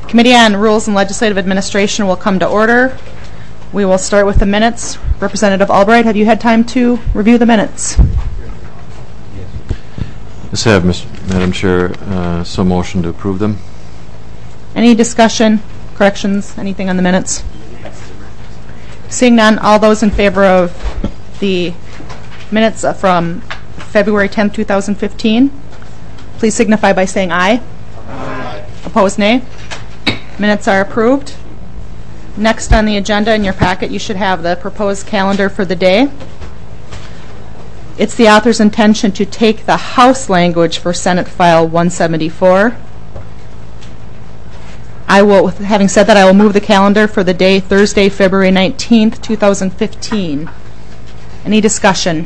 Committee on Rules and Legislative Administration will come to order. We will start with the minutes. Representative Albright, have you had time to review the minutes? Yes, I have, Madam Chair. So motion to approve them. Any discussion, corrections, anything on the minutes? Seeing none, all those in favor of the minutes from February 10th, 2015, please signify by saying aye. Aye. Opposed, nay. Minutes are approved. Next on the agenda in your packet, you should have the proposed calendar for the day. It's the author's intention to take the House language for Senate File 174. Having said that, I will move the calendar for the day Thursday, February 19th, 2015. Any discussion?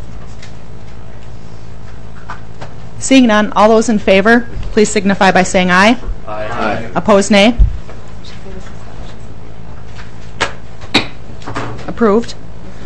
Seeing none, all those in favor, please signify by saying aye. Aye. Aye. Opposed, nay. Approved.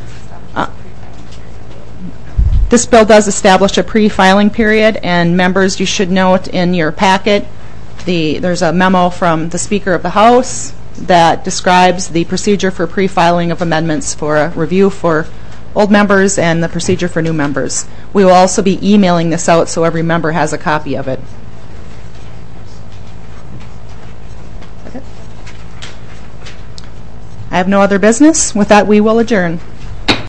This bill does establish a pre-filing period, and members, you should note in your packet there's a memo from the Speaker of the House that describes the procedure for pre-filing of amendments for a review for old members and the procedure for new members. We will also be emailing this out so every member has a copy of it. I have no other business. With that, we will adjourn.